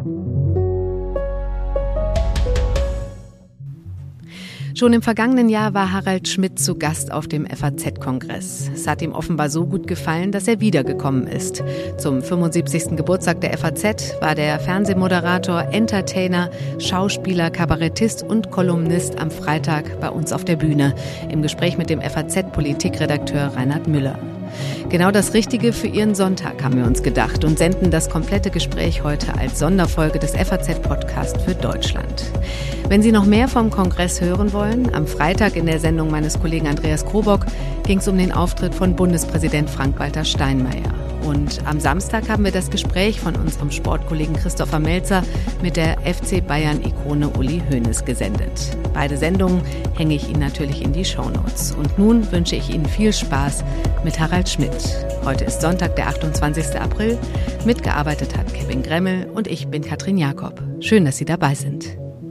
Schon im vergangenen Jahr war Harald Schmidt zu Gast auf dem FAZ-Kongress. Es hat ihm offenbar so gut gefallen, dass er wiedergekommen ist. Zum 75. Geburtstag der FAZ war der Fernsehmoderator, Entertainer, Schauspieler, Kabarettist und Kolumnist am Freitag bei uns auf der Bühne im Gespräch mit dem FAZ-Politikredakteur Reinhard Müller. Genau das Richtige für Ihren Sonntag haben wir uns gedacht und senden das komplette Gespräch heute als Sonderfolge des FAZ-Podcast für Deutschland. Wenn Sie noch mehr vom Kongress hören wollen, am Freitag in der Sendung meines Kollegen Andreas Krobock ging es um den Auftritt von Bundespräsident Frank-Walter Steinmeier. Und am Samstag haben wir das Gespräch von unserem Sportkollegen Christopher Melzer mit der FC Bayern-Ikone Uli Hoeneß gesendet. Beide Sendungen hänge ich Ihnen natürlich in die Shownotes. Und nun wünsche ich Ihnen viel Spaß mit Harald Schmidt. Heute ist Sonntag, der 28. April. Mitgearbeitet hat Kevin Gremmel und ich bin Katrin Jakob. Schön, dass Sie dabei sind.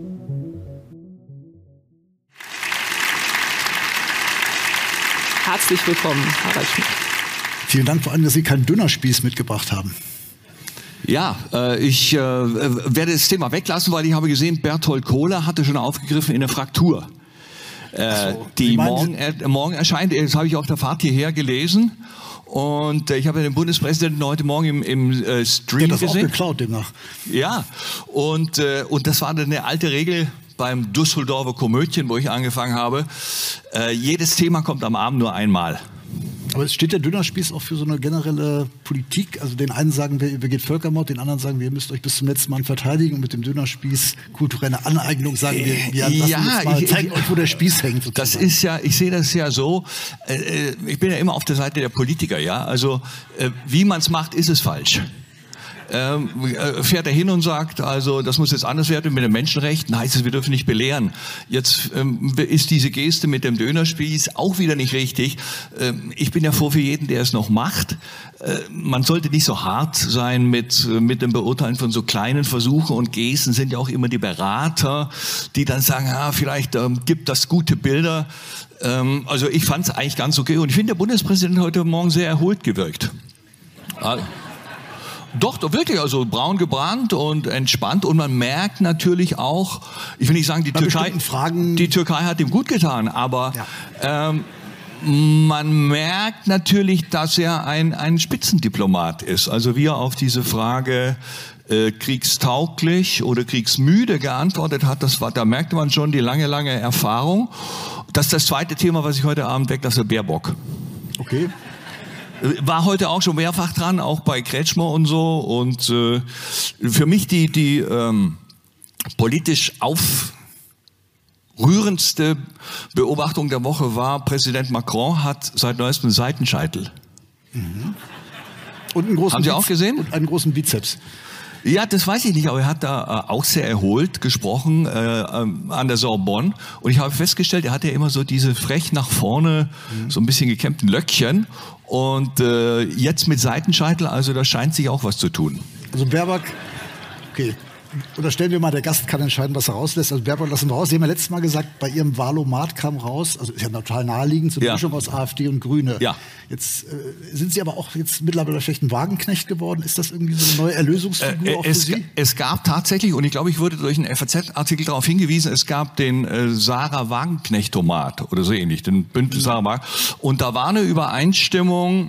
Herzlich willkommen, Harald Schmidt. Vielen Dank vor allem, dass Sie keinen Dönerspieß mitgebracht haben. Ja, ich werde das Thema weglassen, weil ich habe gesehen, Berthold Kohler hatte schon aufgegriffen in der Fraktur, die morgen erscheint. Das habe ich auf der Fahrt hierher gelesen. Und ich habe den Bundespräsidenten heute Morgen im Stream gesehen. Der hat das auch geklaut demnach. Ja, und das war dann eine alte Regel beim Düsseldorfer Komödien, wo ich angefangen habe. Jedes Thema kommt am Abend nur einmal. Aber es steht der Dönerspieß auch für so eine generelle Politik. Also den einen sagen, wer begeht Völkermord, den anderen sagen, ihr müsst euch bis zum letzten Mal verteidigen. Und mit dem Dönerspieß kulturelle Aneignung sagen wir zeigen euch, wo der Spieß hängt. Sozusagen. Das ist ja, ich sehe das ja so, ich bin ja immer auf der Seite der Politiker, ja. Also wie man es macht, ist es falsch. Fährt er hin und sagt, also das muss jetzt anders werden mit den Menschenrechten, heißt es, wir dürfen nicht belehren. Jetzt ist diese Geste mit dem Dönerspieß auch wieder nicht richtig. Ich bin ja froh für jeden, der es noch macht. Man sollte nicht so hart sein mit dem Beurteilen von so kleinen Versuchen und Gesten, sind ja auch immer die Berater, die dann sagen, vielleicht gibt das gute Bilder. Also ich fand es eigentlich ganz okay und ich finde, der Bundespräsident heute Morgen sehr erholt gewirkt. Doch, wirklich, also braun gebrannt und entspannt und man merkt natürlich auch, ich will nicht sagen, die Türkei hat ihm gut getan, aber man merkt natürlich, dass er ein Spitzendiplomat ist. Also wie er auf diese Frage kriegstauglich oder kriegsmüde geantwortet hat, da merkte man schon die lange Erfahrung. Das ist das zweite Thema, was ich heute Abend weglasse, Baerbock. Okay. War heute auch schon mehrfach dran, auch bei Kretschmer und so. Und für mich die politisch aufrührendste Beobachtung der Woche war, Präsident Macron hat seit neuestem Seitenscheitel. Mhm. Und einen großen Haben Sie auch gesehen? Und einen großen Bizeps. Ja, das weiß ich nicht, aber er hat da auch sehr erholt gesprochen an der Sorbonne. Und ich habe festgestellt, er hat ja immer so diese frech nach vorne, so ein bisschen gekämmten Löckchen. Und jetzt mit Seitenscheitel, also da scheint sich auch was zu tun. Also Baerbock, okay, unterstellen wir mal, der Gast kann entscheiden, was er rauslässt. Also Baerbock lassen wir raus. Sie haben ja letztes Mal gesagt, bei Ihrem Wahlomat kam raus, also ist ja total naheliegend, so eine Mischung aus AfD und Grüne. Ja. Jetzt sind Sie aber auch jetzt mittlerweile vielleicht ein Wagenknecht geworden. Ist das irgendwie so eine neue Erlösungsfigur auch für Sie? Es gab tatsächlich, und ich glaube, ich wurde durch einen FAZ-Artikel darauf hingewiesen, es gab den Sarah Wagenknecht-Tomat oder so ähnlich, den Bündnis Sarah Wagenknecht. Und da war eine Übereinstimmung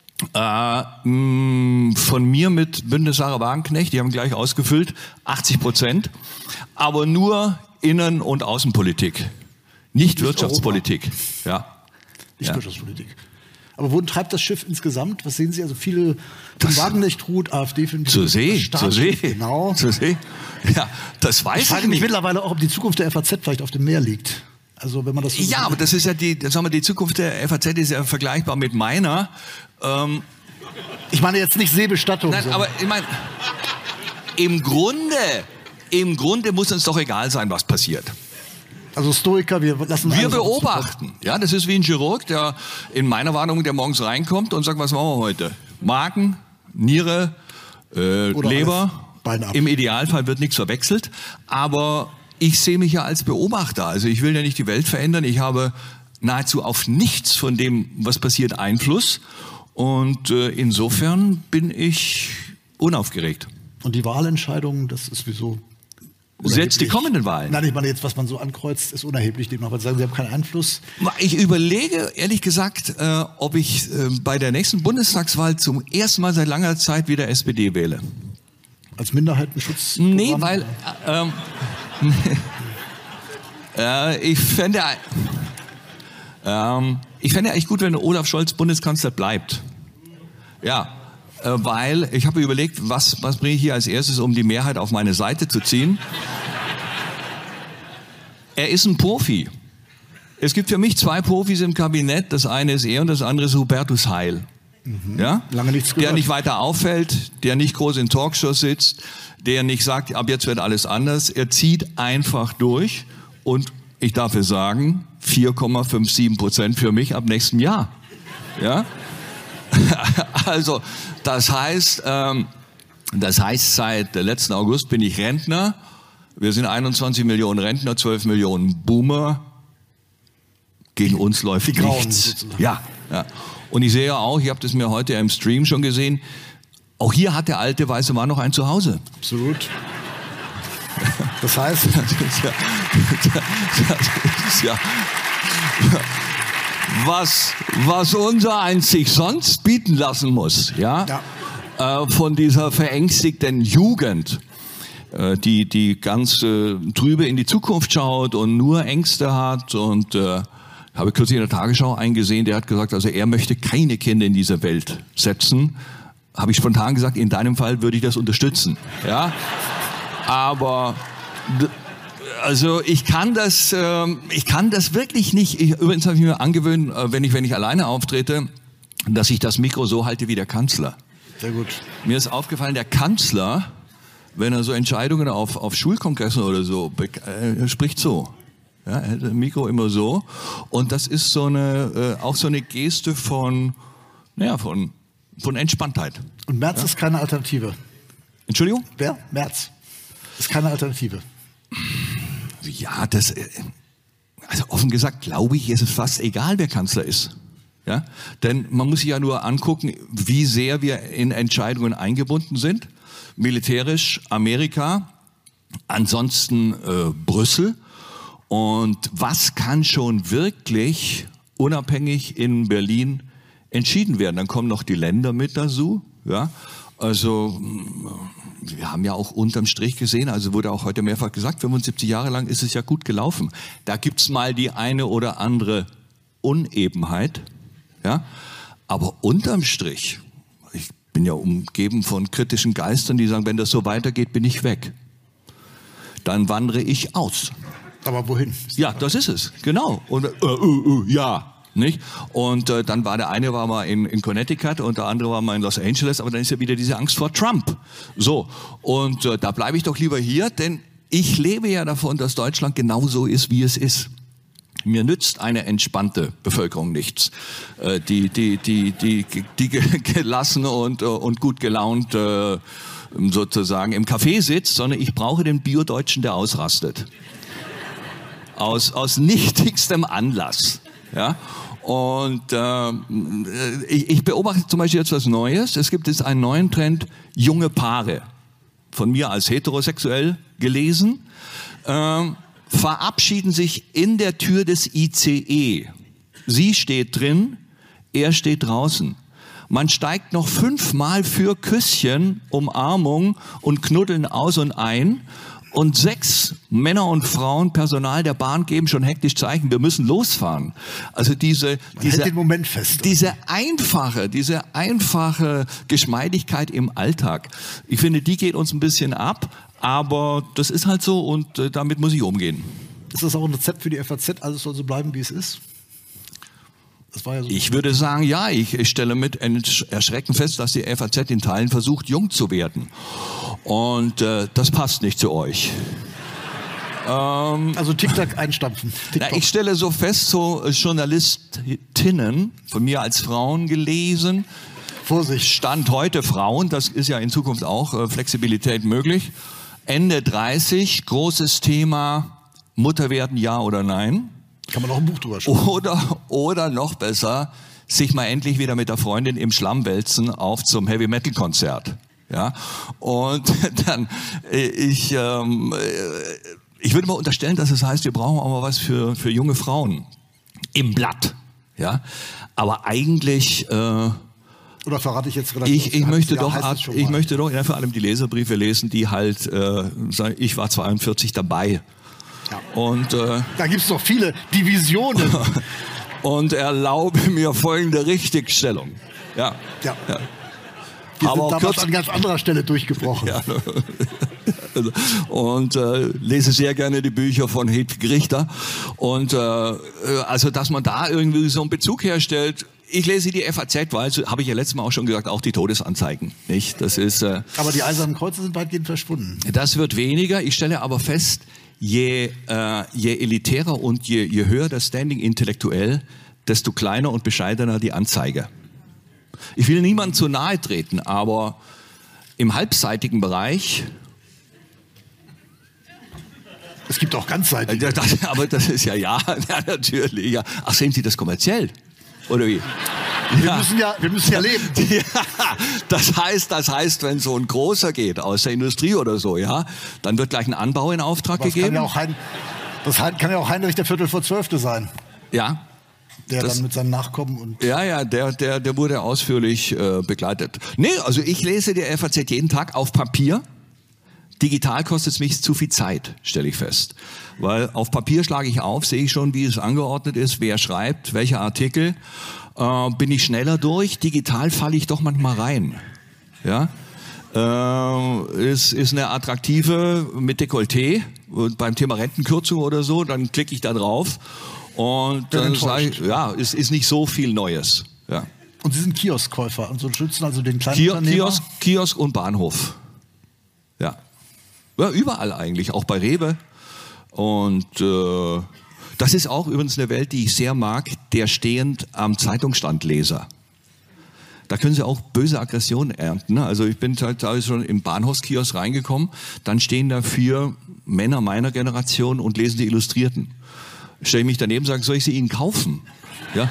von mir mit Bündnis Sarah Wagenknecht, die haben gleich ausgefüllt, 80%, aber nur Innen- und Außenpolitik, nicht Wirtschaftspolitik. Ja. Nicht Wirtschaftspolitik. Aber wohin treibt das Schiff insgesamt? Was sehen Sie? Also viele Wagenknecht ruht, AfD finden zur See. Genau. Zur See. Ja, das weiß ich nicht. Ich frage mich mittlerweile auch, ob die Zukunft der FAZ vielleicht auf dem Meer liegt. Also wenn man das so ja, aber das ist ja die Zukunft der FAZ ist ja vergleichbar mit meiner. Ich meine jetzt nicht Seebestattung. Nein, aber ich meine, im Grunde muss uns doch egal sein, was passiert. Also Stoiker, wir beobachten. Ja, das ist wie ein Chirurg, der in meiner Warnung, der morgens reinkommt und sagt, was machen wir heute? Magen, Niere, Leber. Im Idealfall wird nichts verwechselt. Aber ich sehe mich ja als Beobachter. Also ich will ja nicht die Welt verändern. Ich habe nahezu auf nichts von dem, was passiert, Einfluss. Und insofern bin ich unaufgeregt. Und die Wahlentscheidung, das ist wieso? Jetzt die kommenden Wahlen. Nein, ich meine jetzt, was man so ankreuzt, ist unerheblich. Demnach, weil Sie sagen, Sie haben keinen Einfluss. Ich überlege, ehrlich gesagt, ob ich bei der nächsten Bundestagswahl zum ersten Mal seit langer Zeit wieder SPD wähle. Als Minderheitenschutz? Nee, weil ich fände eigentlich gut, wenn Olaf Scholz Bundeskanzler bleibt. Ja, weil ich habe überlegt, was bringe ich hier als erstes, um die Mehrheit auf meine Seite zu ziehen. Er ist ein Profi. Es gibt für mich 2 Profis im Kabinett. Das eine ist er und das andere ist Hubertus Heil. Ja? Lange nichts gehört. Der nicht weiter auffällt, der nicht groß in Talkshows sitzt, der nicht sagt, ab jetzt wird alles anders. Er zieht einfach durch und ich darf es sagen, 4,57% für mich ab nächstem Jahr. Ja? Also, das heißt, seit letzten August bin ich Rentner. Wir sind 21 Millionen Rentner, 12 Millionen Boomer. Gegen uns läuft nichts. Ja. Und ich sehe ja auch, ich habe das mir heute im Stream schon gesehen, auch hier hat der alte weiße Mann noch ein Zuhause. Absolut. Das heißt... Was unser eins sich sonst bieten lassen muss, von dieser verängstigten Jugend, die ganz trübe in die Zukunft schaut und nur Ängste hat. Und habe kürzlich in der Tagesschau eingesehen, der hat gesagt, also er möchte keine Kinder in dieser Welt setzen. Habe ich spontan gesagt, in deinem Fall würde ich das unterstützen. Ja, aber also ich kann das wirklich nicht. Übrigens habe ich mir angewöhnt, wenn ich alleine auftrete, dass ich das Mikro so halte wie der Kanzler. Sehr gut. Mir ist aufgefallen, der Kanzler, wenn er so Entscheidungen auf Schulkongressen oder so spricht so. Ja, er hat das Mikro immer so. Und das ist so auch so eine Geste von Entspanntheit. Und Merz ist keine Alternative. Entschuldigung? Wer? Merz. Ist keine Alternative. Ja, also offen gesagt, glaube ich, ist es fast egal, wer Kanzler ist. Ja? Denn man muss sich ja nur angucken, wie sehr wir in Entscheidungen eingebunden sind. Militärisch Amerika, ansonsten Brüssel. Und was kann schon wirklich unabhängig in Berlin entschieden werden? Dann kommen noch die Länder mit dazu. Ja? Also wir haben ja auch unterm Strich gesehen, also wurde auch heute mehrfach gesagt, 75 Jahre lang ist es ja gut gelaufen. Da gibt's mal die eine oder andere Unebenheit. Ja? Aber unterm Strich, ich bin ja umgeben von kritischen Geistern, die sagen, wenn das so weitergeht, bin ich weg. Dann wandere ich aus. Aber wohin? Ja, das ist es, genau. Und ja, nicht? Und dann war der eine war mal in Connecticut und der andere war mal in Los Angeles, aber dann ist ja wieder diese Angst vor Trump. So, und da bleibe ich doch lieber hier, denn ich lebe ja davon, dass Deutschland genauso ist, wie es ist. Mir nützt eine entspannte Bevölkerung nichts, die gelassen und gut gelaunt sozusagen im Café sitzt, sondern ich brauche den Bio-Deutschen, der ausrastet. Aus nichtigstem Anlass. Ja? Und ich beobachte zum Beispiel jetzt was Neues. Es gibt jetzt einen neuen Trend, junge Paare, von mir als heterosexuell gelesen, verabschieden sich in der Tür des ICE. Sie steht drin, er steht draußen. Man steigt noch 5-mal für Küsschen, Umarmung und Knuddeln aus und ein. Und 6 Männer und Frauen, Personal der Bahn geben schon hektisch Zeichen, wir müssen losfahren. Also diese den Moment fest. Diese einfache Geschmeidigkeit im Alltag. Ich finde, die geht uns ein bisschen ab, aber das ist halt so und damit muss ich umgehen. Ist das auch ein Rezept für die FAZ? Alles soll so bleiben, wie es ist? Das war ja so. Ich würde sagen, ja, ich stelle mit Erschrecken fest, dass die FAZ in Teilen versucht, jung zu werden. Und das passt nicht zu euch. Also TikTok einstampfen. Na, ich stelle so fest, so Journalistinnen, von mir als Frauen gelesen, Vorsicht. Stand heute Frauen, das ist ja in Zukunft auch Flexibilität möglich, Ende 30, großes Thema, Mutter werden, ja oder nein. Kann man auch ein Buch drüber schreiben. Oder noch besser, sich mal endlich wieder mit der Freundin im Schlamm wälzen auf zum Heavy-Metal-Konzert. Ja, und dann ich würde mal unterstellen, dass es heißt, wir brauchen auch mal was für junge Frauen im Blatt. Ja, aber eigentlich oder verrate ich jetzt ich möchte doch ja, vor allem die Leserbriefe lesen, die halt sagen, ich war 42 dabei. Ja. Und da gibt es doch viele Divisionen. Und erlaube mir folgende Richtigstellung. Ja. Ja. Ja. Die sind damals an ganz anderer Stelle durchgebrochen. Ja. Und lese sehr gerne die Bücher von Hedwig Richter. Und also, dass man da irgendwie so einen Bezug herstellt. Ich lese die FAZ, weil, habe ich ja letztes Mal auch schon gesagt, auch die Todesanzeigen. Nicht? Das ist, aber die Eisernen Kreuze sind weitgehend verschwunden. Das wird weniger. Ich stelle aber fest, je elitärer und je höher das Standing intellektuell, desto kleiner und bescheidener die Anzeige. Ich will niemandem zu nahe treten, aber im halbseitigen Bereich... Es gibt auch ganzseitige. Aber das ist ja, natürlich. Ja. Ach, sehen Sie das kommerziell? Oder wie? Wir müssen ja leben. Ja, das heißt, wenn so ein Großer geht aus der Industrie oder so, ja, dann wird gleich ein Anbau in Auftrag gegeben. Das kann ja auch Heinrich der Viertel vor 12. sein. Ja. Der dann mit seinen Nachkommen und... Ja, der wurde ausführlich begleitet. Nee, also ich lese die FAZ jeden Tag auf Papier. Digital kostet es mich zu viel Zeit, stelle ich fest. Weil auf Papier schlage ich auf, sehe ich schon, wie es angeordnet ist, wer schreibt, welcher Artikel. Bin ich schneller durch. Digital falle ich doch manchmal rein. Ja? Ist eine attraktive mit Dekolleté beim Thema Rentenkürzung oder so, dann klicke ich da drauf und dann sage ich, ja, es ist nicht so viel Neues. Ja. Und Sie sind Kioskkäufer und so schützen also den kleinen Unternehmer? Kiosk und Bahnhof. Ja. Ja, überall eigentlich, auch bei Rewe. Und das ist auch übrigens eine Welt, die ich sehr mag, der stehend am Zeitungsstand Leser. Da können Sie auch böse Aggressionen ernten. Also ich bin halt schon im Bahnhofskiosk reingekommen, dann stehen da 4 Männer meiner Generation und lesen die Illustrierten. Stelle ich mich daneben und sage, soll ich sie Ihnen kaufen? Ja.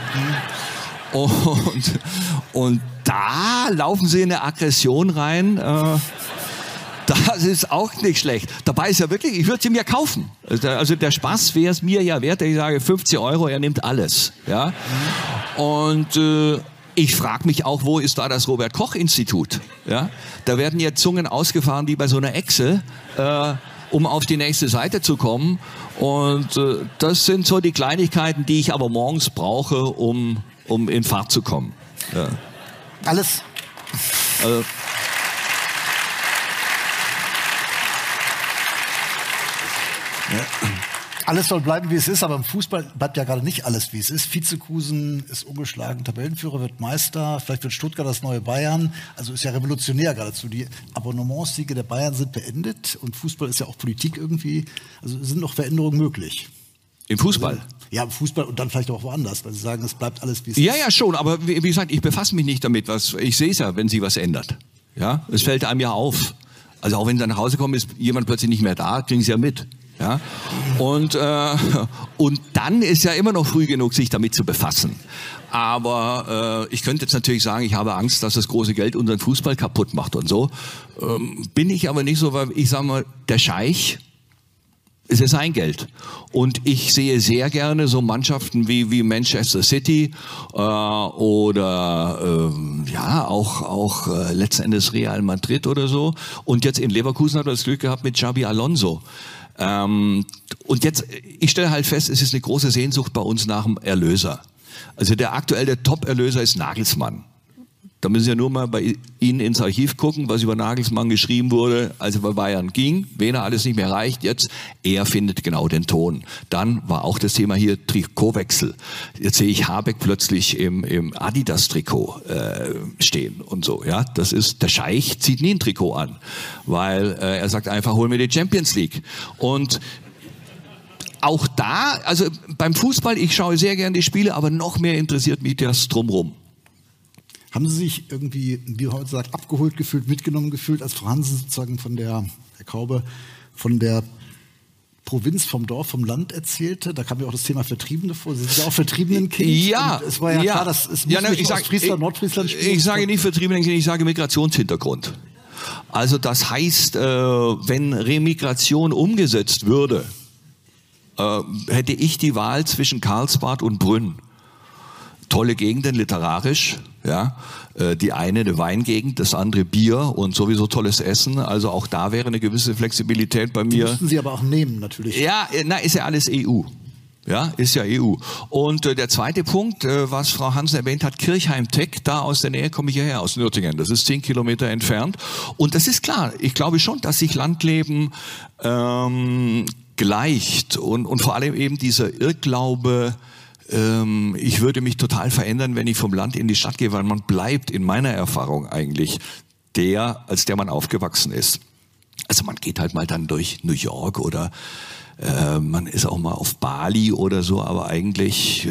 Und da laufen Sie in eine Aggression rein. Das ist auch nicht schlecht. Dabei ist ja wirklich, ich würde sie mir kaufen. Also der Spaß wäre es mir ja wert, ich sage 50 €, er nimmt alles. Ja? Und ich frage mich auch, wo ist da das Robert-Koch-Institut? Ja? Da werden jetzt Zungen ausgefahren wie bei so einer Echse, um auf die nächste Seite zu kommen. Und das sind so die Kleinigkeiten, die ich aber morgens brauche, um in Fahrt zu kommen. Ja. Alles. Alles soll bleiben, wie es ist, aber im Fußball bleibt ja gerade nicht alles, wie es ist. Vizekusen ist ungeschlagen, Tabellenführer wird Meister, vielleicht wird Stuttgart das neue Bayern. Also ist ja revolutionär geradezu. Die Abonnementssiege der Bayern sind beendet und Fußball ist ja auch Politik irgendwie. Also sind noch Veränderungen möglich. Im Fußball? Also, ja, im Fußball und dann vielleicht auch woanders, weil Sie sagen, es bleibt alles, wie es ist. Ja, schon, aber wie gesagt, ich befasse mich nicht damit. Ich sehe es ja, wenn sich was ändert. Ja, es fällt einem ja auf. Also auch wenn Sie nach Hause kommen, ist jemand plötzlich nicht mehr da, kriegen Sie ja mit. Ja? Und dann ist ja immer noch früh genug, sich damit zu befassen. Aber ich könnte jetzt natürlich sagen, ich habe Angst, dass das große Geld unseren Fußball kaputt macht und so. Bin ich aber nicht so, weil ich sage mal, der Scheich, es ist sein Geld. Und ich sehe sehr gerne so Mannschaften wie Manchester City oder ja auch letzten Endes Real Madrid oder so. Und jetzt in Leverkusen hat er das Glück gehabt mit Xabi Alonso. Und jetzt, ich stelle halt fest, es ist eine große Sehnsucht bei uns nach dem Erlöser. Also der aktuelle Top-Erlöser ist Nagelsmann. Da müssen Sie ja nur mal bei Ihnen ins Archiv gucken, was über Nagelsmann geschrieben wurde, als er bei Bayern ging, wen er alles nicht mehr erreicht. Jetzt, er findet genau den Ton. Dann war auch das Thema hier Trikotwechsel. Jetzt sehe ich Habeck plötzlich im Adidas-Trikot stehen und so. Ja, das ist, der Scheich zieht nie ein Trikot an, weil er sagt einfach, hol mir die Champions League. Und auch da, also beim Fußball, ich schaue sehr gerne die Spiele, aber noch mehr interessiert mich das Drumherum. Haben Sie sich irgendwie, wie heute sagt, abgeholt gefühlt, mitgenommen gefühlt, als Frau Hansen sozusagen von der, Herr Kaube, von der Provinz, vom Dorf, vom Land erzählte? Da kam ja auch das Thema Vertriebene vor. Sie sind ja auch Vertriebenenkind. Ja. Und es war ja klar, dass es muss nicht Ostfriesland, Nordfriesland spielen. Ich sage nicht Vertriebenenkind, ich sage Migrationshintergrund. Also das heißt, wenn Remigration umgesetzt würde, hätte ich die Wahl zwischen Karlsbad und Brünn. Tolle Gegenden literarisch, ja. Die eine Weingegend, das andere Bier und sowieso tolles Essen. Also auch da wäre eine gewisse Flexibilität bei mir. Müssten Sie aber auch nehmen, natürlich. Ja, ist ja alles EU. Ja, ist ja EU. Und der zweite Punkt, was Frau Hansen erwähnt hat, Kirchheim-Tech, da aus der Nähe komme ich hierher, aus Nürtingen. Das ist 10 Kilometer entfernt. Und das ist klar, ich glaube schon, dass sich Landleben gleicht und vor allem eben dieser Irrglaube, ich würde mich total verändern, wenn ich vom Land in die Stadt gehe, weil man bleibt in meiner Erfahrung eigentlich als der man aufgewachsen ist. Also man geht halt mal dann durch New York oder man ist auch mal auf Bali oder so, aber eigentlich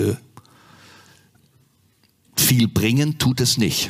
viel bringen tut es nicht.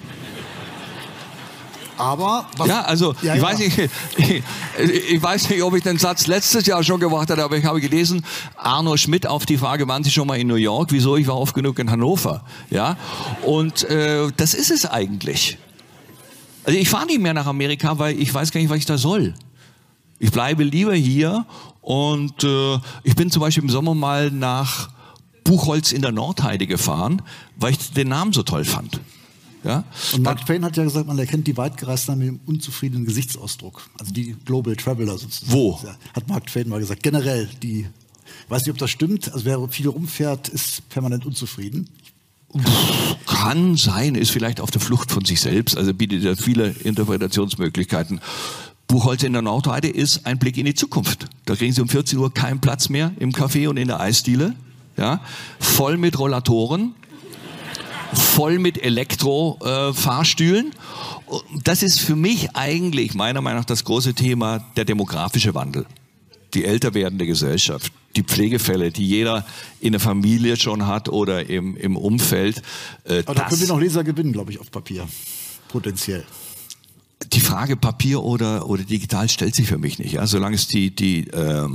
Aber ja, also ich weiß nicht, ob ich den Satz letztes Jahr schon gemacht habe, aber ich habe gelesen, Arno Schmidt auf die Frage, waren Sie schon mal in New York? Wieso? Ich war oft genug in Hannover. Ja, und das ist es eigentlich. Also ich fahre nicht mehr nach Amerika, weil ich weiß gar nicht, was ich da soll. Ich bleibe lieber hier und ich bin zum Beispiel im Sommer mal nach Buchholz in der Nordheide gefahren, weil ich den Namen so toll fand. Ja? Und Mark Twain hat ja gesagt, man erkennt die Weitgereisten mit dem unzufriedenen Gesichtsausdruck. Also die Global Traveler sozusagen. Wo? Hat Mark Twain mal gesagt. Generell, ich weiß nicht, ob das stimmt, also wer viel rumfährt, ist permanent unzufrieden. Kann sein, ist vielleicht auf der Flucht von sich selbst, also bietet ja viele Interpretationsmöglichkeiten. Buchholz in der Nordheide ist ein Blick in die Zukunft. Da kriegen Sie um 14 Uhr keinen Platz mehr im Café und in der Eisdiele. Ja? Voll mit Rollatoren. Voll mit Elektrofahrstühlen. Das ist für mich eigentlich meiner Meinung nach das große Thema, der demografische Wandel. Die älter werdende Gesellschaft, die Pflegefälle, die jeder in der Familie schon hat oder im Umfeld. Aber da können wir noch Leser gewinnen, glaube ich, auf Papier. Potenziell. Die Frage Papier oder digital stellt sich für mich nicht. Ja? Solange es die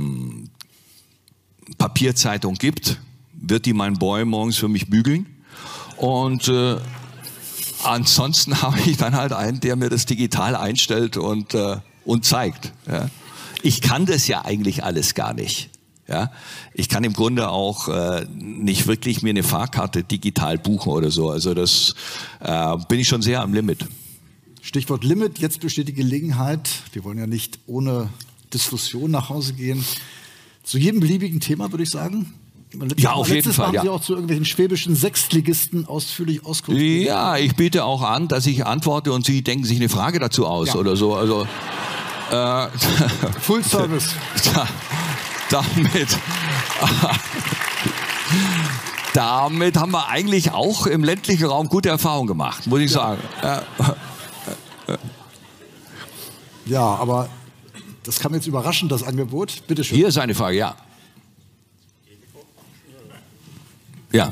Papierzeitung gibt, wird die mein Boy morgens für mich bügeln. Und ansonsten habe ich dann halt einen, der mir das digital einstellt und zeigt. Ja. Ich kann das ja eigentlich alles gar nicht. Ja. Ich kann im Grunde auch nicht wirklich mir eine Fahrkarte digital buchen oder so. Also das bin ich schon sehr am Limit. Stichwort Limit, jetzt besteht die Gelegenheit, wir wollen ja nicht ohne Diskussion nach Hause gehen, zu jedem beliebigen Thema, würde ich sagen. Ja, auf jeden Fall. Haben Sie auch zu irgendwelchen schwäbischen Sechstligisten ausführlich Auskunft gegeben? Ja, ich biete auch an, dass ich antworte und Sie denken sich eine Frage dazu aus oder so. Also Full Service. Damit haben wir eigentlich auch im ländlichen Raum gute Erfahrungen gemacht, muss ich sagen. Ja, aber das kam jetzt überraschend, das Angebot. Bitte schön. Hier ist eine Frage, ja. Ja.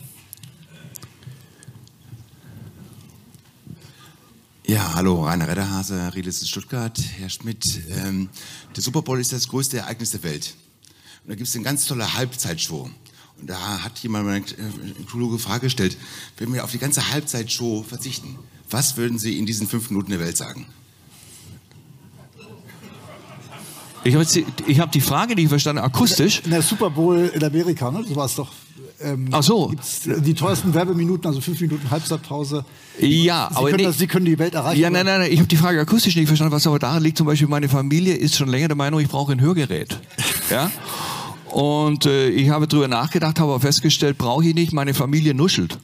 Ja, hallo, Rainer Redderhase, Riedlitz Stuttgart. Herr Schmidt, der Super Bowl ist das größte Ereignis der Welt. Und da gibt es eine ganz tolle Halbzeitshow. Und da hat jemand mal eine kluge Frage gestellt, wenn wir auf die ganze Halbzeitshow verzichten, was würden Sie in diesen 5 Minuten der Welt sagen? Ich habe die Frage nicht verstanden, akustisch. Der Super Bowl in Amerika, ne? So war es doch. Ach so. Gibt's die teuersten Werbeminuten, also 5 Minuten Halbzeitpause. Ja, Sie können die Welt erreichen. Ja, nein, ich habe die Frage akustisch nicht verstanden, was aber daran liegt. Zum Beispiel meine Familie ist schon länger der Meinung, ich brauche ein Hörgerät. Ja? Und ich habe drüber nachgedacht, habe aber festgestellt, brauche ich nicht, meine Familie nuschelt.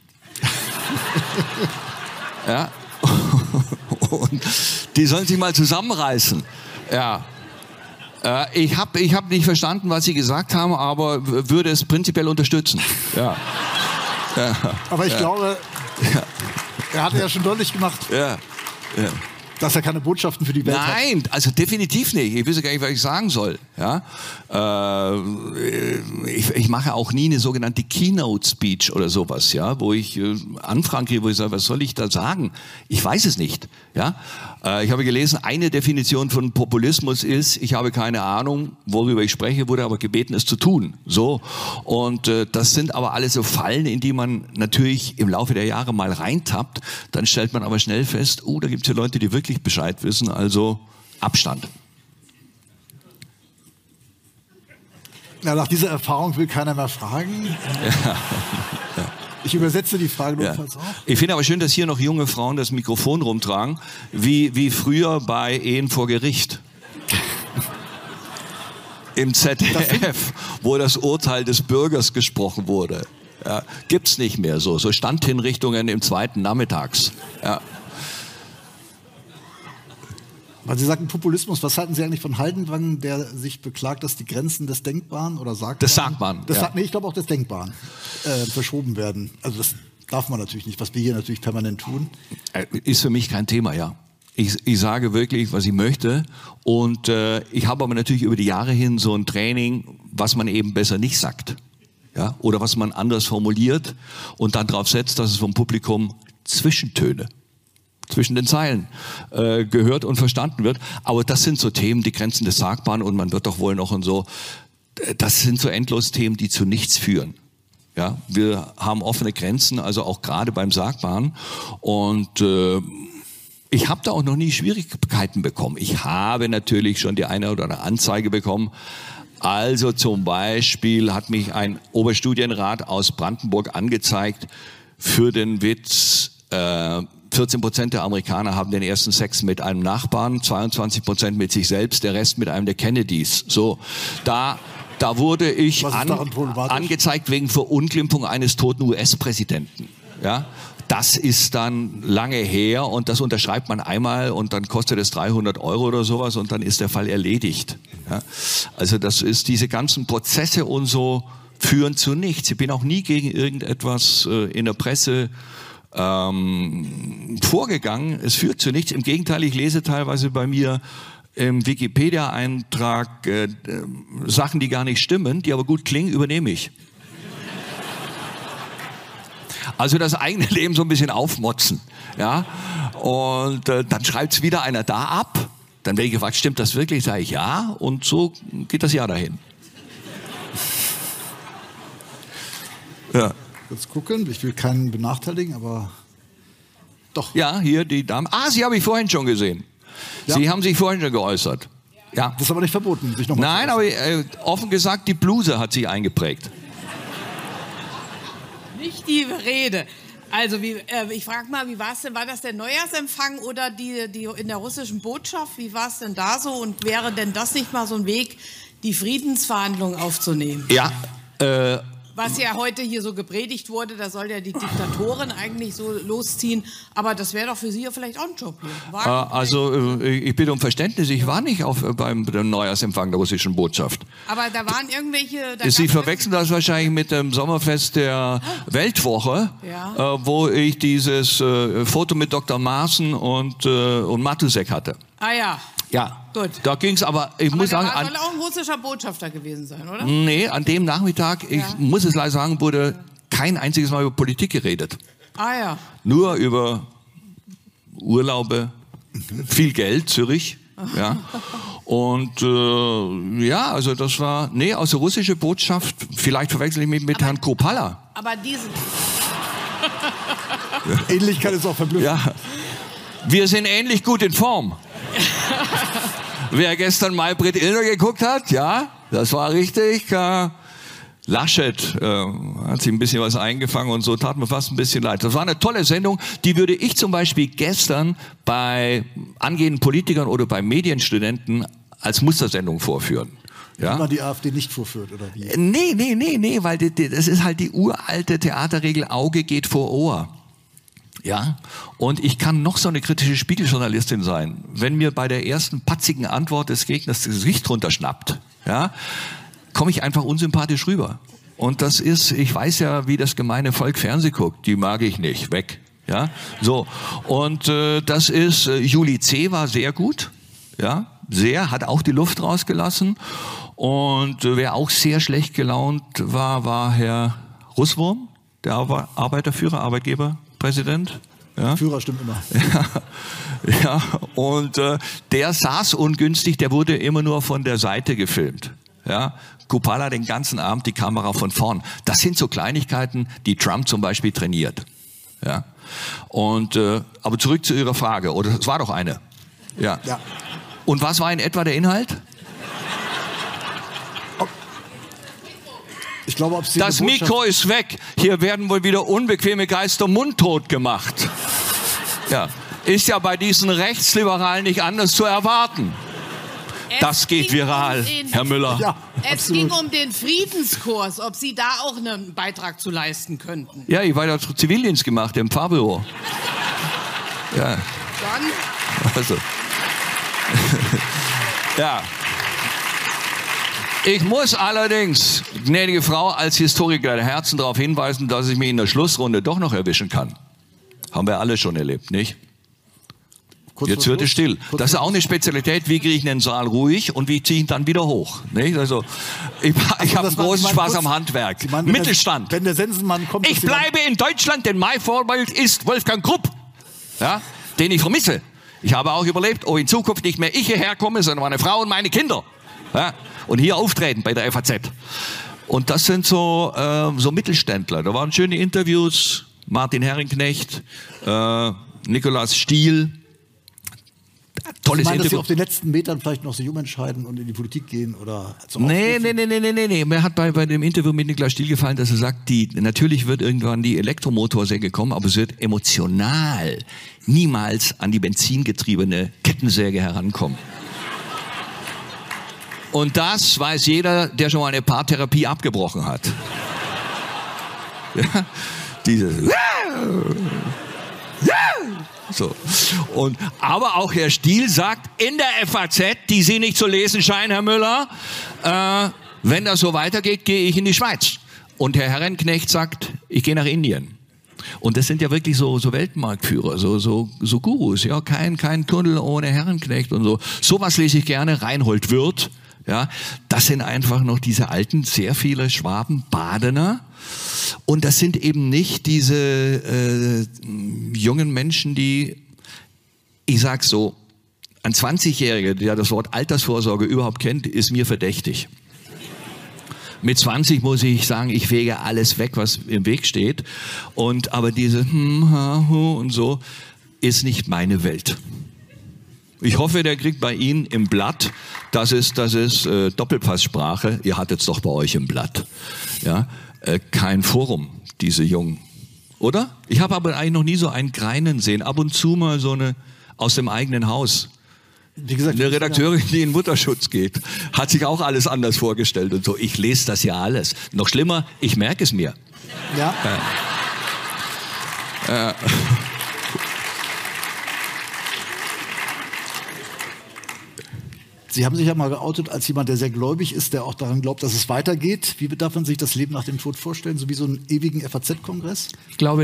Ja? Und die sollen sich mal zusammenreißen. Ja. Ich hab nicht verstanden, was Sie gesagt haben, aber würde es prinzipiell unterstützen. Ja. Ja. Aber ich glaube, er hatte ja schon deutlich gemacht, dass er keine Botschaften für die Welt hat. Nein, also definitiv nicht. Ich wüsste gar nicht, was ich sagen soll. Ja? Ich mache auch nie eine sogenannte Keynote-Speech oder sowas, ja, wo ich Anfragen kriege, wo ich sage, was soll ich da sagen? Ich weiß es nicht. Ja? Ich habe gelesen, eine Definition von Populismus ist, ich habe keine Ahnung, worüber ich spreche, wurde aber gebeten, es zu tun. So. Und das sind aber alles so Fallen, in die man natürlich im Laufe der Jahre mal reintappt. Dann stellt man aber schnell fest, da gibt es ja Leute, die wirklich wirklich Bescheid wissen, also Abstand. Ja, nach dieser Erfahrung will keiner mehr fragen. Ja. Ich übersetze die Frage notfalls auch. Ich finde aber schön, dass hier noch junge Frauen das Mikrofon rumtragen, wie früher bei Ehen vor Gericht. Im ZDF, wo das Urteil des Bürgers gesprochen wurde. Ja, gibt's nicht mehr so Standhinrichtungen im zweiten Nachmittags. Ja. Weil Sie sagten Populismus, was halten Sie eigentlich von Haldenwang, der sich beklagt, dass die Grenzen des Denkbaren oder Sagbaren... Des Sagbaren, nee, ich glaube auch des Denkbaren verschoben werden. Also das darf man natürlich nicht, was wir hier natürlich permanent tun. Ist für mich kein Thema, ja. Ich sage wirklich, was ich möchte, und ich habe aber natürlich über die Jahre hin so ein Training, was man eben besser nicht sagt, ja, oder was man anders formuliert und dann darauf setzt, dass es vom Publikum Zwischentöne zwischen den Zeilen gehört und verstanden wird. Aber das sind so Themen, die Grenzen des Sagbaren, und man wird doch wohl noch und so, das sind so endlos Themen, die zu nichts führen. Ja, wir haben offene Grenzen, also auch gerade beim Sagbaren, und ich habe da auch noch nie Schwierigkeiten bekommen. Ich habe natürlich schon die eine oder andere Anzeige bekommen. Also zum Beispiel hat mich ein Oberstudienrat aus Brandenburg angezeigt für den Witz, 14% der Amerikaner haben den ersten Sex mit einem Nachbarn, 22% mit sich selbst, der Rest mit einem der Kennedys. So, da wurde ich angezeigt wegen Verunglimpfung eines toten US-Präsidenten. Ja, das ist dann lange her, und das unterschreibt man einmal und dann kostet es 300 € oder sowas und dann ist der Fall erledigt. Ja, also das ist, diese ganzen Prozesse und so führen zu nichts. Ich bin auch nie gegen irgendetwas in der Presse vorgegangen. Es führt zu nichts. Im Gegenteil, ich lese teilweise bei mir im Wikipedia-Eintrag Sachen, die gar nicht stimmen, die aber gut klingen, übernehme ich. Also das eigene Leben so ein bisschen aufmotzen. Ja? Und dann schreibt es wieder einer da ab. Dann werde ich gefragt, stimmt das wirklich? Sage ich ja. Und so geht das Jahr dahin. Ja. Kurz gucken, ich will keinen benachteiligen, aber doch. Ja, hier die Dame. Ah, Sie habe ich vorhin schon gesehen. Ja. Sie haben sich vorhin schon geäußert. Ja. Das ist aber nicht verboten, sich nochmal Nein, aber offen gesagt, die Bluse hat Sie eingeprägt. Nicht die Rede. Also ich frage mal, wie war es denn? War das der Neujahrsempfang oder die in der russischen Botschaft? Wie war es denn da so? Und wäre denn das nicht mal so ein Weg, die Friedensverhandlungen aufzunehmen? Ja, was ja heute hier so gepredigt wurde, da soll ja die Diktatoren eigentlich so losziehen. Aber das wäre doch für Sie ja vielleicht auch ein Job hier. Also ich bitte um Verständnis, ich war nicht beim Neujahrsempfang der russischen Botschaft. Aber da waren irgendwelche... Sie verwechseln das wahrscheinlich mit dem Sommerfest der Weltwoche, ja. Wo ich dieses Foto mit Dr. Maaßen und Matusek hatte. Ah ja. Ja, gut. Da ging es aber, ich muss sagen... soll auch ein russischer Botschafter gewesen sein, oder? Nee, an dem Nachmittag, ich muss es leider sagen, wurde kein einziges Mal über Politik geredet. Ah ja. Nur über Urlaube, viel Geld, Zürich. Ja. Und ja, also das war, aus der russischen Botschaft, vielleicht verwechsel ich mich mit Herrn Kropala. Aber diese... Ähnlichkeit ist auch verblüffend. Ja. Wir sind ähnlich gut in Form. Wer gestern Maybrit Illner geguckt hat, ja, das war richtig. Laschet hat sich ein bisschen was eingefangen und so, tat mir fast ein bisschen leid. Das war eine tolle Sendung, die würde ich zum Beispiel gestern bei angehenden Politikern oder bei Medienstudenten als Mustersendung vorführen. Ja? Wenn man die AfD nicht vorführt, oder wie? Nee, weil das ist halt die uralte Theaterregel, Auge geht vor Ohr. Ja, und ich kann noch so eine kritische Spiegeljournalistin sein. Wenn mir bei der ersten patzigen Antwort des Gegners das Gesicht runterschnappt, ja, komme ich einfach unsympathisch rüber. Und das ist, ich weiß ja, wie das gemeine Volk Fernseh guckt, die mag ich nicht, weg. Ja, so. Und das ist, Juli C. war sehr gut, ja, hat auch die Luft rausgelassen. Und wer auch sehr schlecht gelaunt war Herr Russwurm, der Arbeiterführer, Arbeitgeberpräsident. Ja. Führer stimmt immer. Ja, und der saß ungünstig, der wurde immer nur von der Seite gefilmt. Ja. Kropala den ganzen Abend die Kamera von vorn. Das sind so Kleinigkeiten, die Trump zum Beispiel trainiert. Ja. Und aber zurück zu Ihrer Frage, oder es war doch eine. Ja. Und was war in etwa der Inhalt? Ich glaube, ob Sie das Mikro ist weg. Hier werden wohl wieder unbequeme Geister mundtot gemacht. Ja. Ist ja bei diesen Rechtsliberalen nicht anders zu erwarten. Das geht viral, Herr Müller. Ja, es ging um den Friedenskurs, ob Sie da auch einen Beitrag zu leisten könnten. Ja, ich war ja Zivildienst gemacht im Pfarrbüro. Ja. Dann? Also. Ja. Ich muss allerdings, gnädige Frau, als Historiker der Herzen darauf hinweisen, dass ich mich in der Schlussrunde doch noch erwischen kann. Haben wir alle schon erlebt, nicht? Jetzt wird es still. Das ist auch eine Spezialität. Wie kriege ich den Saal ruhig und wie ziehe ich ihn dann wieder hoch? Nicht? Also, ich habe großen Spaß am Handwerk. Mittelstand. Wenn der Sensenmann kommt... Ich bleibe in Deutschland, denn mein Vorbild ist Wolfgang Krupp, ja, den ich vermisse. Ich habe auch überlebt, in Zukunft nicht mehr ich hierher komme, sondern meine Frau und meine Kinder. Ja, und hier auftreten bei der FAZ. Und das sind so Mittelständler. Da waren schöne Interviews. Martin Herrenknecht, Nikolaus Stiel. Tolles Interview. Dass Sie auf den letzten Metern vielleicht noch sich umentscheiden und in die Politik gehen? Oder Nee. Mir hat bei dem Interview mit Nikolaus Stiel gefallen, dass er sagt, natürlich wird irgendwann die Elektromotorsäge kommen, aber es wird emotional niemals an die benzingetriebene Kettensäge herankommen. Und das weiß jeder, der schon mal eine Paartherapie abgebrochen hat. Ja, dieses... So. Aber auch Herr Stiel sagt in der FAZ, die Sie nicht zu lesen scheinen, Herr Müller, wenn das so weitergeht, gehe ich in die Schweiz. Und Herr Herrenknecht sagt, ich gehe nach Indien. Und das sind ja wirklich so Weltmarktführer, so Gurus, ja, kein Tunnel ohne Herrenknecht und so. Sowas lese ich gerne, Reinhold Wirth, ja. Das sind einfach noch diese alten, sehr viele Schwaben, Badener. Und das sind eben nicht diese jungen Menschen, die, ich sag so, ein 20-Jähriger, der das Wort Altersvorsorge überhaupt kennt, ist mir verdächtig. Mit 20 muss ich sagen, ich wege alles weg, was im Weg steht. Aber diese und so ist nicht meine Welt. Ich hoffe, der kriegt bei Ihnen im Blatt, das ist Doppelpasssprache, ihr hattet es doch bei euch im Blatt. Ja? Kein Forum, diese Jungen. Oder? Ich habe aber eigentlich noch nie so einen Greinen sehen. Ab und zu mal so eine aus dem eigenen Haus. Wie gesagt, eine Redakteurin, die in Mutterschutz geht, hat sich auch alles anders vorgestellt und so. Ich lese das ja alles. Noch schlimmer, ich merke es mir. Ja. Sie haben sich ja mal geoutet als jemand, der sehr gläubig ist, der auch daran glaubt, dass es weitergeht. Wie darf man sich das Leben nach dem Tod vorstellen? So wie so einen ewigen FAZ-Kongress? Ich glaube,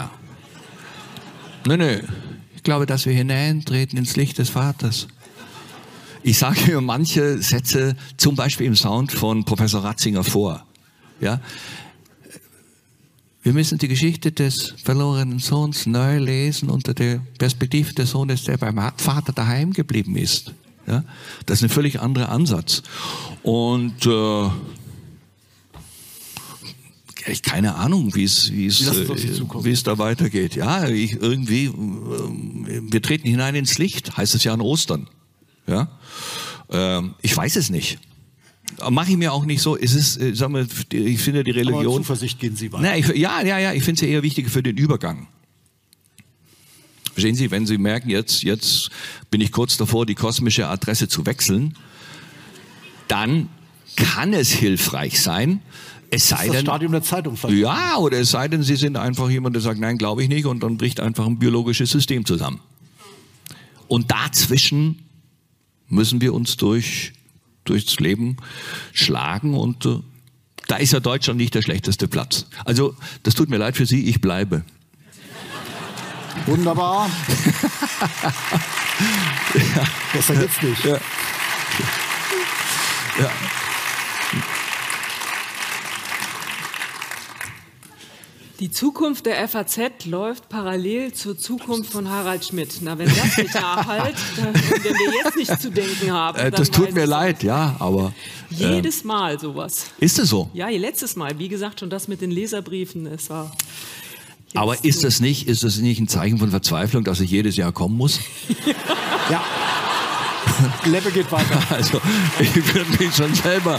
Nö. Ich glaube, dass wir hineintreten ins Licht des Vaters. Ich sage mir manche Sätze, zum Beispiel im Sound von Professor Ratzinger vor. Ja? Wir müssen die Geschichte des verlorenen Sohns neu lesen unter der Perspektive des Sohnes, der beim Vater daheim geblieben ist. Ja? Das ist ein völlig anderer Ansatz. Und ich keine Ahnung, wie es da weitergeht. Ja, wir treten hinein ins Licht, heißt es ja an Ostern. Ja, ich weiß es nicht. Mache ich mir auch nicht so. Es ist, ich finde die Religion. Aber Zuversicht gehen Sie weiter. Ich finde es eher wichtig für den Übergang. Verstehen Sie, wenn Sie merken, jetzt bin ich kurz davor, die kosmische Adresse zu wechseln, dann kann es hilfreich sein. Es sei denn, das Stadium der Zeitung. Ja, oder es sei denn, Sie sind einfach jemand, der sagt, nein, glaube ich nicht, und dann bricht einfach ein biologisches System zusammen. Und dazwischen müssen wir uns durchs Leben schlagen, und da ist ja Deutschland nicht der schlechteste Platz. Also, das tut mir leid für Sie, ich bleibe. Wunderbar. Ja. Besser geht's nicht. Ja. Ja. Die Zukunft der FAZ läuft parallel zur Zukunft von Harald Schmidt. Na, wenn das nicht nachhalt, wenn wir jetzt nicht zu denken haben. Das tut mir leid, ja, aber... Jedes Mal sowas. Ist es so? Ja, letztes Mal, wie gesagt, schon das mit den Leserbriefen, es war... Aber ist das nicht ein Zeichen von Verzweiflung, dass ich jedes Jahr kommen muss? Ja. Level geht weiter. Also, ich würde mich schon selber...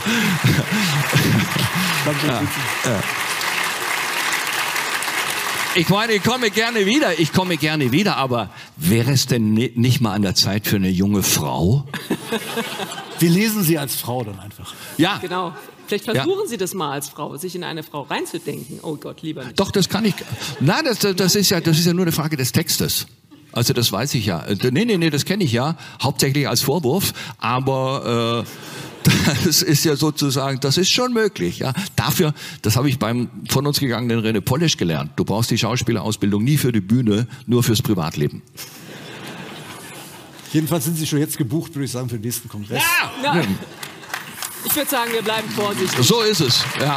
Ich meine, ich komme gerne wieder, aber wäre es denn nicht mal an der Zeit für eine junge Frau? Wir lesen Sie als Frau dann einfach. Ja. Genau. Vielleicht versuchen Sie das mal als Frau, sich in eine Frau reinzudenken. Oh Gott, lieber nicht. Doch, das kann ich. Nein, das ist ja nur eine Frage des Textes. Also das weiß ich ja. Nee, das kenne ich ja. Hauptsächlich als Vorwurf, aber das ist ja sozusagen, das ist schon möglich. Ja. Dafür, das habe ich beim von uns gegangenen René Polisch gelernt. Du brauchst die Schauspielerausbildung nie für die Bühne, nur fürs Privatleben. Jedenfalls sind Sie schon jetzt gebucht, würde ich sagen, für den nächsten Kongress. Ja. Ich würde sagen, wir bleiben vorsichtig. So ist es, ja.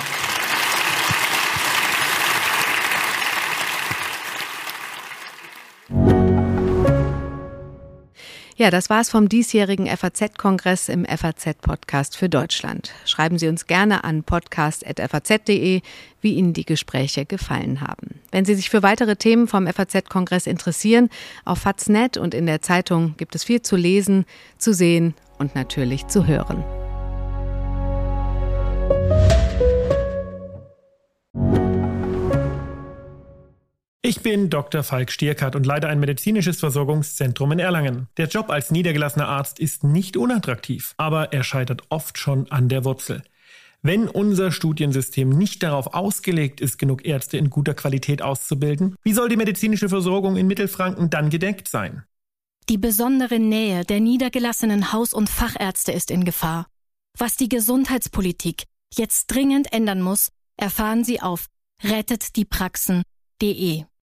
Ja, das war's vom diesjährigen FAZ-Kongress im FAZ-Podcast für Deutschland. Schreiben Sie uns gerne an podcast@faz.de, wie Ihnen die Gespräche gefallen haben. Wenn Sie sich für weitere Themen vom FAZ-Kongress interessieren, auf FAZ.net und in der Zeitung gibt es viel zu lesen, zu sehen und natürlich zu hören. Ich bin Dr. Falk Stierkart und leite ein medizinisches Versorgungszentrum in Erlangen. Der Job als niedergelassener Arzt ist nicht unattraktiv, aber er scheitert oft schon an der Wurzel. Wenn unser Studiensystem nicht darauf ausgelegt ist, genug Ärzte in guter Qualität auszubilden, wie soll die medizinische Versorgung in Mittelfranken dann gedeckt sein? Die besondere Nähe der niedergelassenen Haus- und Fachärzte ist in Gefahr. Was die Gesundheitspolitik jetzt dringend ändern muss, erfahren Sie auf rettetdiepraxen.de.